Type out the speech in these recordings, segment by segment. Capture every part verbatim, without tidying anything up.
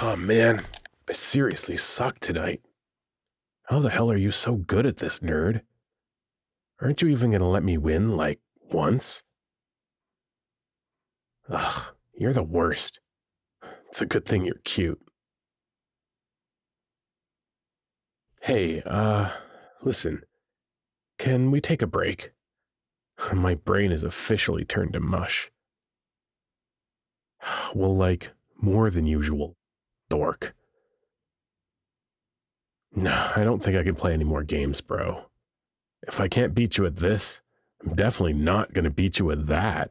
Oh man, I seriously suck tonight. How the hell are you so good at this, nerd? Aren't you even gonna let me win, like, once? Ugh, you're the worst. It's a good thing you're cute. Hey, uh, listen, can we take a break? My brain is officially turned to mush. Well, like, more than usual, dork. No, I don't think I can play any more games, bro. If I can't beat you at this, I'm definitely not gonna beat you at that.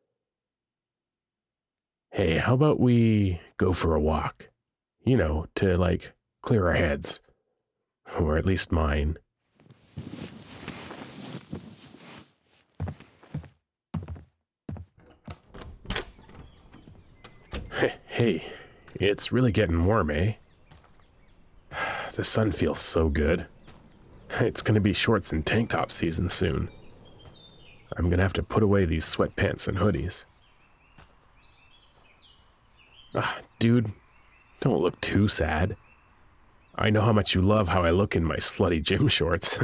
Hey, how about we go for a walk? You know, to, like, clear our heads. Or at least mine. Hey, it's really getting warm, eh? The sun feels so good. It's gonna be shorts and tank top season soon. I'm gonna have to put away these sweatpants and hoodies. Ah, dude, don't look too sad. I know how much you love how I look in my slutty gym shorts.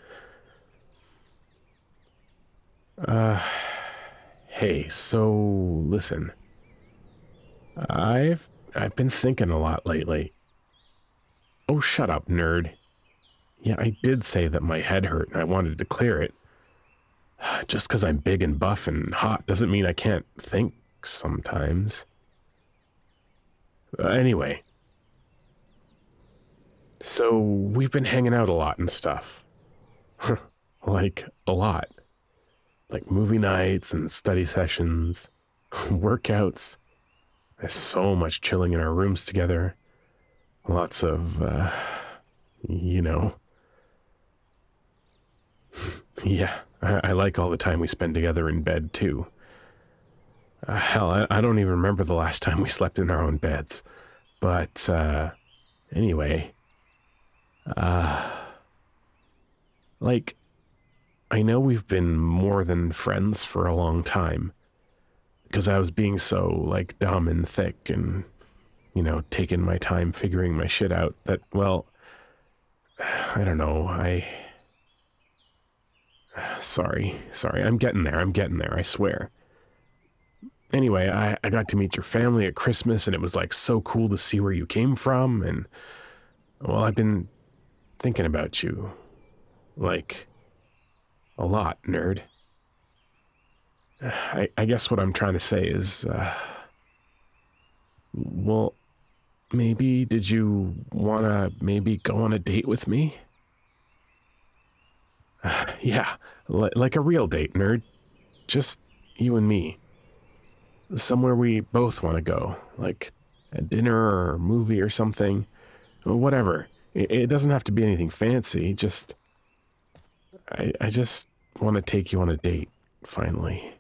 uh, hey, so listen. I've I've been thinking a lot lately. Oh, shut up, nerd. Yeah, I did say that my head hurt and I wanted to clear it. Just because I'm big and buff and hot doesn't mean I can't think sometimes. Uh, anyway. So, we've been hanging out a lot and stuff. Like, a lot. Like movie nights and study sessions, workouts. There's so much chilling in our rooms together. Lots of, uh, you know. Yeah, I, I like all the time we spend together in bed, too. Uh, hell, I, I don't even remember the last time we slept in our own beds. But, uh, anyway. Uh, like, I know we've been more than friends for a long time. Because I was being so, like, dumb and thick and, you know, taking my time figuring my shit out that, well, I don't know, I... Sorry, sorry, I'm getting there, I'm getting there, I swear. Anyway, I, I got to meet your family at Christmas, and it was, like, so cool to see where you came from, and, well, I've been thinking about you. Like, a lot, nerd. I, I guess what I'm trying to say is, uh... Well, maybe, did you want to maybe go on a date with me? Uh, yeah, li- like a real date, nerd. Just you and me. Somewhere we both want to go, like a dinner or a movie or something. Whatever. It, it doesn't have to be anything fancy, just... I, I just want to take you on a date, finally.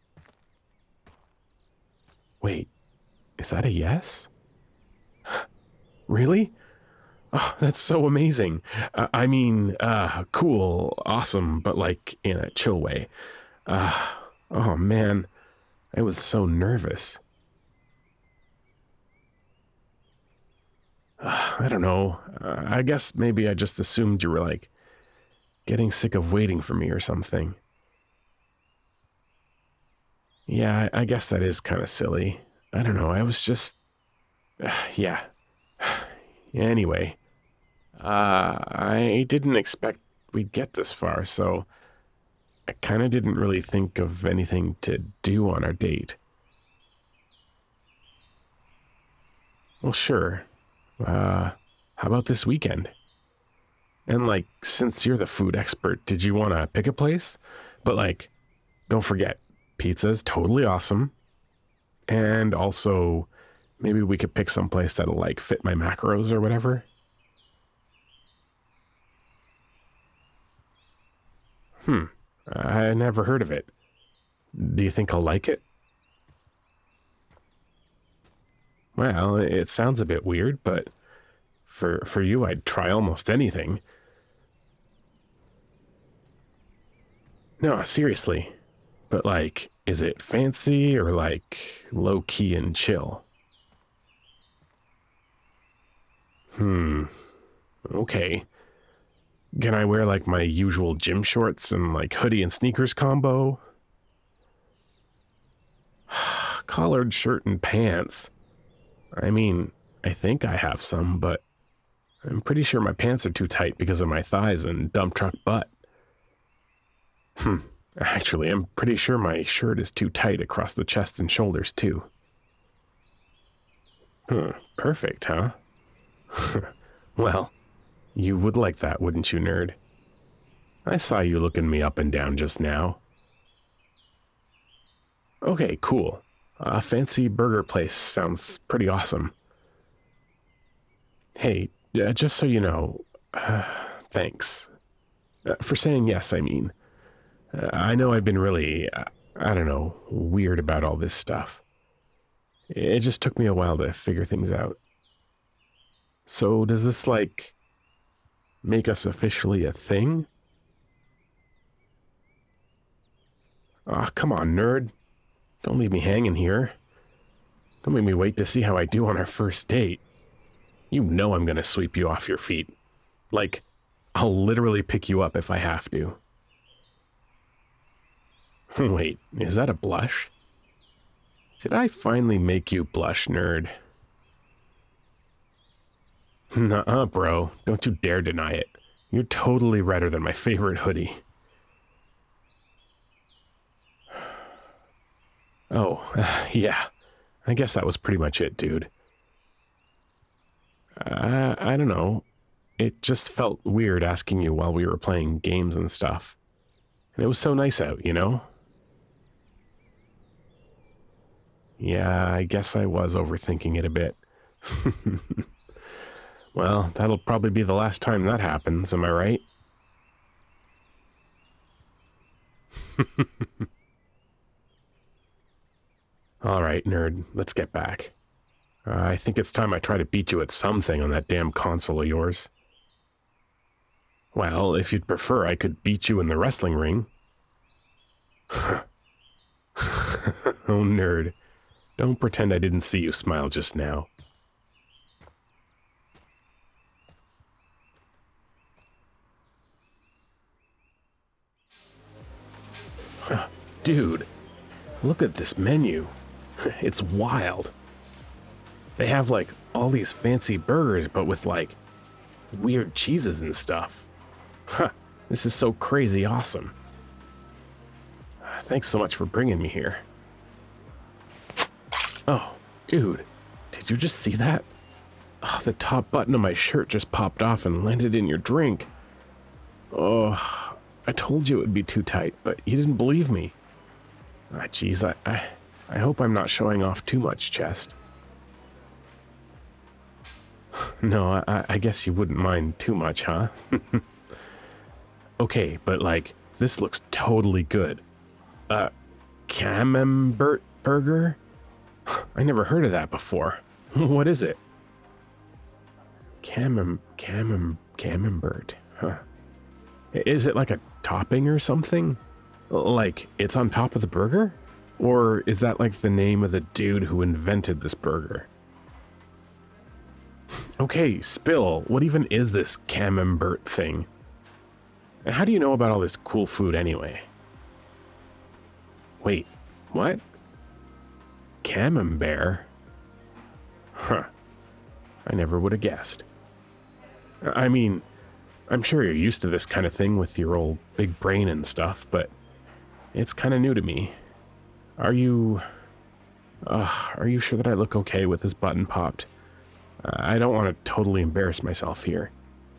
Wait, is that a yes? Really? Oh, that's so amazing. Uh, I mean, uh, cool, awesome, but like in a chill way. Uh, oh man, I was so nervous. Uh, I don't know. Uh, I guess maybe I just assumed you were like getting sick of waiting for me or something. Yeah, I, I guess that is kind of silly. I don't know. I was just, uh, yeah. Anyway. Uh, I didn't expect we'd get this far, so I kind of didn't really think of anything to do on our date. Well, sure. Uh, how about this weekend? And, like, since you're the food expert, did you want to pick a place? But, like, don't forget, pizza's totally awesome. And also, maybe we could pick some place that'll, like, fit my macros or whatever. Hmm, I never heard of it. Do you think I'll like it? Well, it sounds a bit weird, but for for you, I'd try almost anything. No, seriously. But like, is it fancy or like low key and chill? Hmm. Okay. Can I wear like my usual gym shorts and like hoodie and sneakers combo? Collared shirt and pants. I mean, I think I have some, but I'm pretty sure my pants are too tight because of my thighs and dump truck butt. Hmm. Actually, I'm pretty sure my shirt is too tight across the chest and shoulders, too. Hmm. Perfect, huh? Well, you would like that, wouldn't you, nerd? I saw you looking me up and down just now. Okay, cool. A fancy burger place sounds pretty awesome. Hey, uh, just so you know, uh, thanks. Uh, for saying yes, I mean. Uh, I know I've been really, uh, I don't know, weird about all this stuff. It just took me a while to figure things out. So does this, like, make us officially a thing? Aw, oh, come on, nerd. Don't leave me hanging here. Don't make me wait to see how I do on our first date. You know I'm gonna sweep you off your feet. Like, I'll literally pick you up if I have to. Wait, is that a blush? Did I finally make you blush, nerd? Nuh-uh, bro. Don't you dare deny it. You're totally redder than my favorite hoodie. Oh, uh, yeah. I guess that was pretty much it, dude. Uh, I don't know. It just felt weird asking you while we were playing games and stuff. And it was so nice out, you know? Yeah, I guess I was overthinking it a bit. Well, that'll probably be the last time that happens, am I right? All right, nerd, let's get back. Uh, I think it's time I try to beat you at something on that damn console of yours. Well, if you'd prefer, I could beat you in the wrestling ring. Oh, nerd. Don't pretend I didn't see you smile just now. Dude, look at this menu. It's wild. They have like all these fancy burgers, but with like weird cheeses and stuff. Huh, this is so crazy awesome. Thanks so much for bringing me here. Oh, dude, did you just see that? Oh, the top button of my shirt just popped off and landed in your drink. Oh, I told you it would be too tight, but you didn't believe me. Ah, jeez, I, I, I hope I'm not showing off too much chest. No, I, I guess you wouldn't mind too much, huh? Okay, but like, this looks totally good. Uh, Camembert burger? I never heard of that before. What is it? Camem, camem, camembert, huh? Is it like a topping or something? Like, it's on top of the burger? Or is that like the name of the dude who invented this burger? Okay, spill. What even is this camembert thing? And how do you know about all this cool food anyway? Wait, what? Camembert? Huh. I never would have guessed. I mean, I'm sure you're used to this kind of thing with your old big brain and stuff, but it's kind of new to me. Are you... Uh, are you sure that I look okay with this button popped? Uh, I don't want to totally embarrass myself here.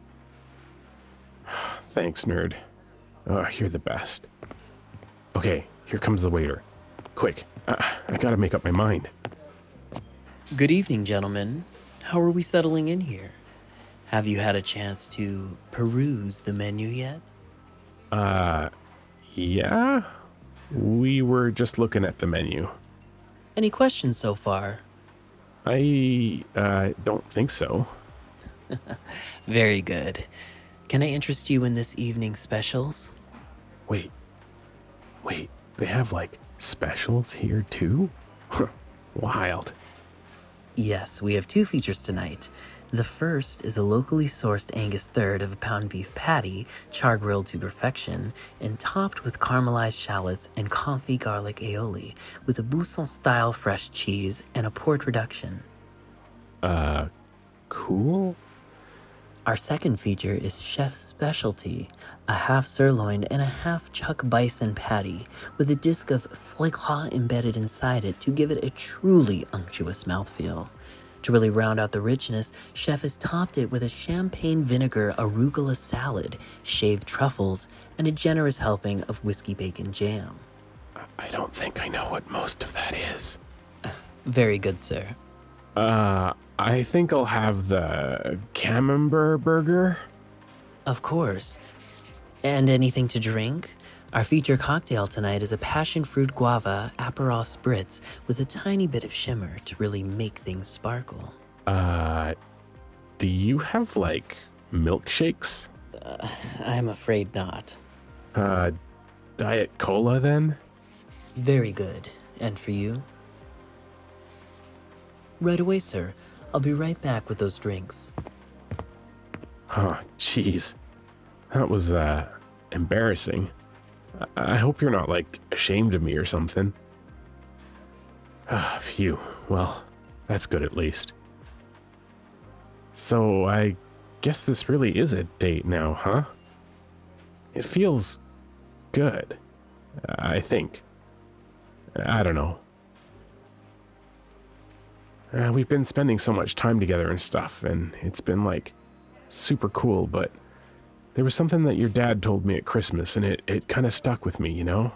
Thanks, nerd. Oh, you're the best. Okay, here comes the waiter. Quick, uh, I gotta make up my mind. Good evening, gentlemen. How are we settling in here? Have you had a chance to peruse the menu yet? Uh, yeah? We were just looking at the menu. Any questions so far? I, uh, don't think so. Very good. Can I interest you in this evening's specials? Wait. Wait, they have, like, specials here, too? Wild. Yes, we have two features tonight. The first is a locally sourced Angus third of a pound beef patty, char-grilled to perfection, and topped with caramelized shallots and confit garlic aioli, with a Bousson-style fresh cheese and a port reduction. Uh, cool? Our second feature is Chef's Specialty, a half sirloin and a half chuck bison patty, with a disc of foie gras embedded inside it to give it a truly unctuous mouthfeel. To really round out the richness, Chef has topped it with a champagne vinegar arugula salad, shaved truffles, and a generous helping of whiskey bacon jam. I don't think I know what most of that is. Very good, sir. Uh, I think I'll have the camembert burger. Of course. And anything to drink? Our feature cocktail tonight is a passion fruit guava Aperol spritz with a tiny bit of shimmer to really make things sparkle. Uh, do you have, like, milkshakes? Uh, I'm afraid not. Uh, Diet Cola, then? Very good. And for you? Right away, sir. I'll be right back with those drinks. Oh, jeez. That was, uh, embarrassing. I hope you're not, like, ashamed of me or something. Ah, phew. Well, that's good at least. So, I guess this really is a date now, huh? It feels good, I think. I don't know. Uh, we've been spending so much time together and stuff, and it's been, like, super cool, but there was something that your dad told me at Christmas, and it, it kind of stuck with me, you know?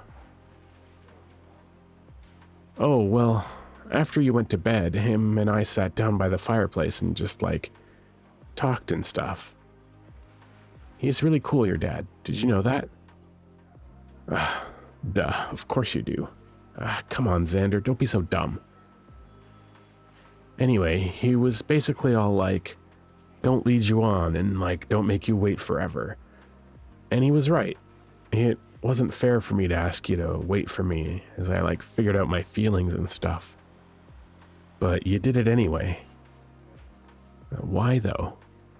Oh, well, after you went to bed, him and I sat down by the fireplace and just, like, talked and stuff. He's really cool, your dad. Did you know that? Ah, duh, of course you do. Ah, come on, Xander, don't be so dumb. Anyway, he was basically all like, don't lead you on and, like, don't make you wait forever. And he was right. It wasn't fair for me to ask you to wait for me as I, like, figured out my feelings and stuff. But you did it anyway. Why, though?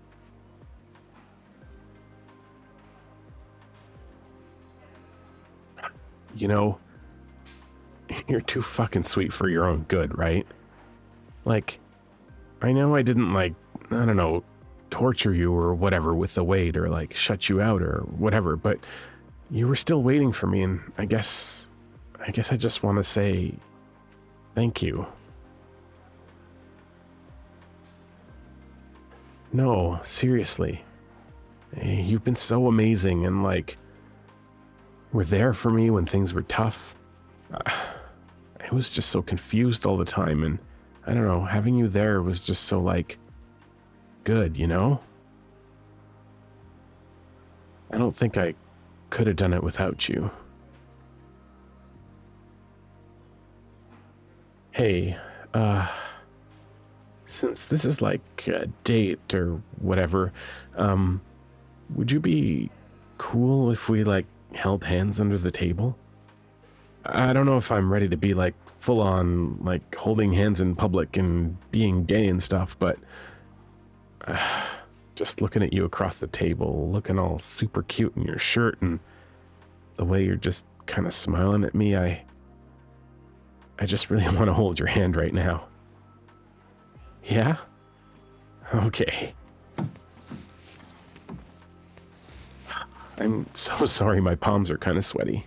You know, you're too fucking sweet for your own good, right? Like, I know I didn't, like, I don't know, torture you or whatever with the wait or, like, shut you out or whatever, but you were still waiting for me, and I guess, I guess I just want to say thank you. No, seriously. You've been so amazing and, like, were there for me when things were tough. I was just so confused all the time, and I don't know, having you there was just so, like, good, you know? I don't think I could have done it without you. Hey, uh, since this is like a date or whatever, um, would you be cool if we, like, held hands under the table? I don't know if I'm ready to be, like, full on, like, holding hands in public and being gay and stuff, but uh, just looking at you across the table, looking all super cute in your shirt, and the way you're just kind of smiling at me, I, I just really want to hold your hand right now. Yeah? Okay. I'm so sorry my palms are kind of sweaty.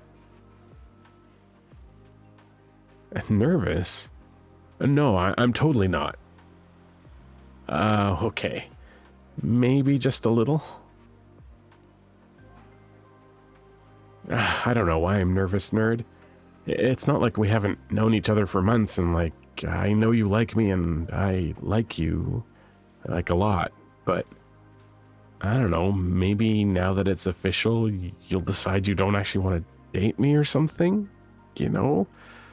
Nervous? No, I, I'm totally not. Uh, okay. Maybe just a little? I don't know why I'm nervous, nerd. It's not like we haven't known each other for months and, like, I know you like me and I like you, like, a lot, but I don't know, maybe now that it's official, you'll decide you don't actually want to date me or something, you know?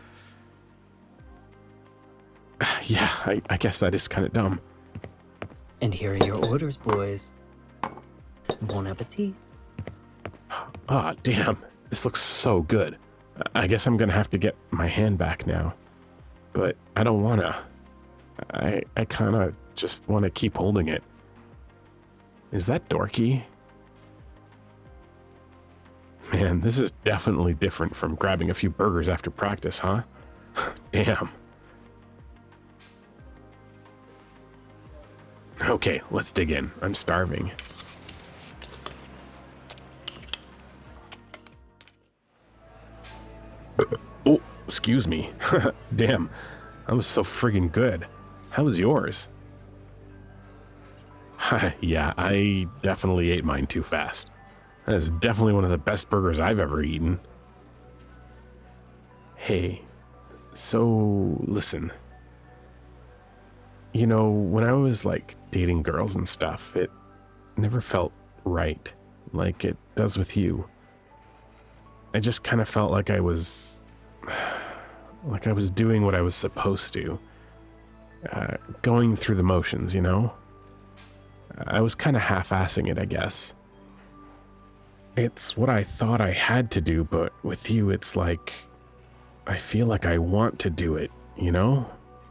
Yeah, I, I guess that is kind of dumb. And here are your orders, boys. Bon appetit. Ah, damn. This looks so good. I guess I'm gonna have to get my hand back now. But I don't wanna. I, I kind of just want to keep holding it. Is that dorky? Man, this is definitely different from grabbing a few burgers after practice, huh? Damn. Okay, let's dig in. I'm starving. Oh, excuse me. Damn, that was so friggin' good. How was yours? Yeah, I definitely ate mine too fast. That is definitely one of the best burgers I've ever eaten. Hey, so listen. You know, when I was like dating girls and stuff, it never felt right like it does with you. I just kind of felt like I was, like I was doing what I was supposed to, uh, going through the motions, you know? I was kind of half-assing it, I guess. It's what I thought I had to do, but with you, it's like, I feel like I want to do it, you know?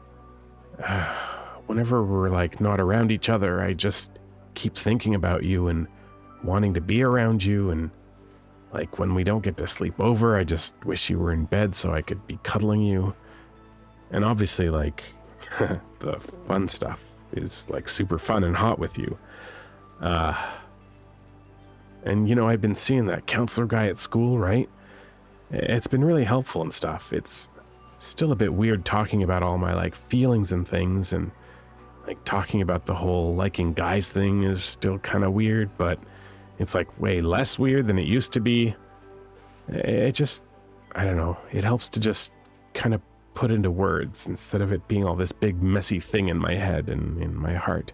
Uh, whenever we're like not around each other, I just keep thinking about you and wanting to be around you, and like when we don't get to sleep over, I just wish you were in bed so I could be cuddling you. And obviously, like, the fun stuff is like super fun and hot with you. Uh, and you know, I've been seeing that counselor guy at school, right? It's been really helpful and stuff. It's still a bit weird talking about all my like feelings and things, and like talking about the whole liking guys thing is still kind of weird, but it's like way less weird than it used to be. It just, I don't know, it helps to just kind of put into words instead of it being all this big messy thing in my head and in my heart.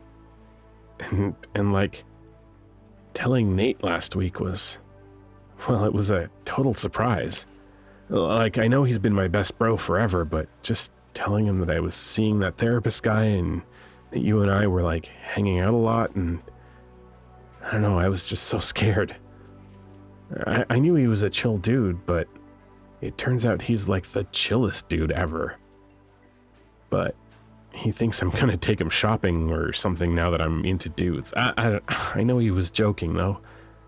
And, and like, telling Nate last week was, well, it was a total surprise. Like, I know he's been my best bro forever, but just telling him that I was seeing that therapist guy and that you and I were like hanging out a lot, and I don't know, I was just so scared. I, I knew he was a chill dude, but it turns out he's like the chillest dude ever. But he thinks I'm gonna take him shopping or something now that I'm into dudes. I, I, I know he was joking though.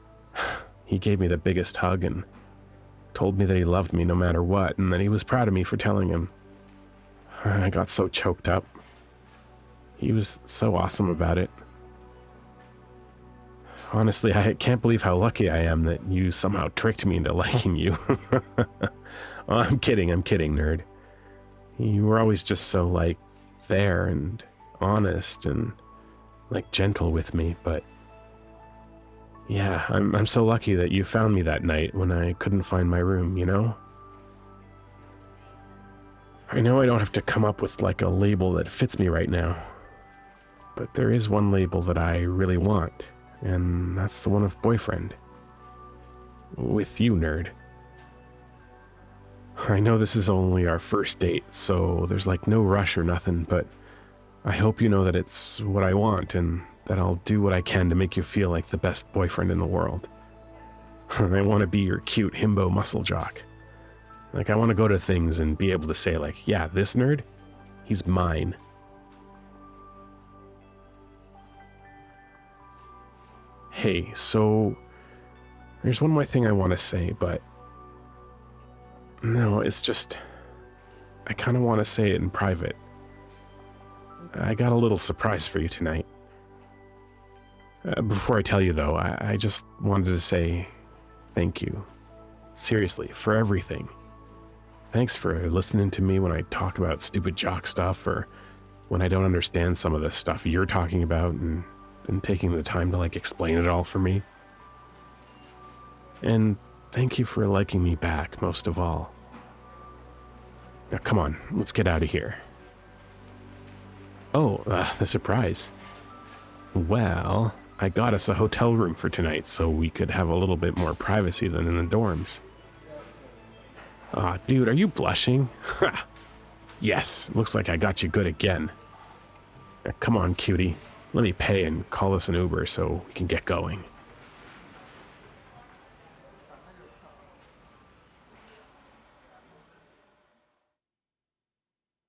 He gave me the biggest hug and told me that he loved me no matter what, and that he was proud of me for telling him. I got so choked up. He was so awesome about it. Honestly, I can't believe how lucky I am that you somehow tricked me into liking you. Oh, I'm kidding, I'm kidding, nerd. You were always just so, like, there and honest and, like, gentle with me, but yeah, I'm I'm so lucky that you found me that night when I couldn't find my room, you know? I know I don't have to come up with, like, a label that fits me right now, but there is one label that I really want. And that's the one of boyfriend. With you, nerd. I know this is only our first date, so there's like no rush or nothing, but I hope you know that it's what I want and that I'll do what I can to make you feel like the best boyfriend in the world. I want to be your cute himbo muscle jock. Like, I want to go to things and be able to say like, yeah, this nerd, he's mine. Hey, so there's one more thing I want to say, but no, it's just, I kind of want to say it in private. I got a little surprise for you tonight. Uh, before I tell you though, I, I just wanted to say thank you. Seriously, for everything. Thanks for listening to me when I talk about stupid jock stuff, or when I don't understand some of the stuff you're talking about, and and taking the time to like explain it all for me. And thank you for liking me back, most of all. Now come on, let's get out of here. Oh, uh, the surprise. Well, I got us a hotel room for tonight so we could have a little bit more privacy than in the dorms. Aw, oh, dude, are you blushing? Ha! Yes, looks like I got you good again. Now, come on, cutie. Let me pay and call us an Uber so we can get going.